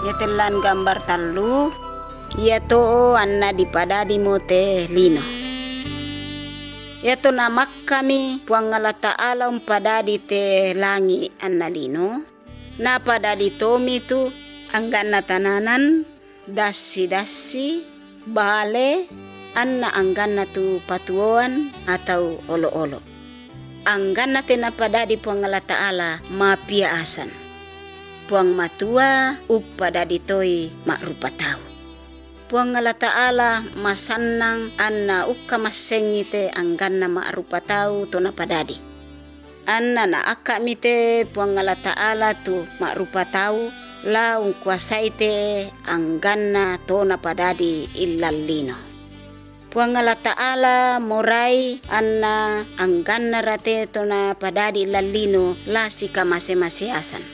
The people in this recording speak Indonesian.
Yetelan gambar tallu yato anna di padadi mote lino. Yato namak kami puang Allah Ta'ala padadi te langi anna lino. Na padadi tomi tu angganna tananan dasi bale anna angganna tu patuan atau olo-olo. Angganna te na padadi puang Allah Ta'ala mapia asan. Puang matua padadi toi mak rupa tau. Puang Allah Ta'ala masannang anna ukka masengite angganna mak rupa tau to na padadi. Anna na akka mite puang Allah Ta'ala tu mak rupa tau la kuasai te angganna to na padadi illallino. Puang Allah Ta'ala morai anna angganna rate to na padadi illallino la sika mase-mase asan.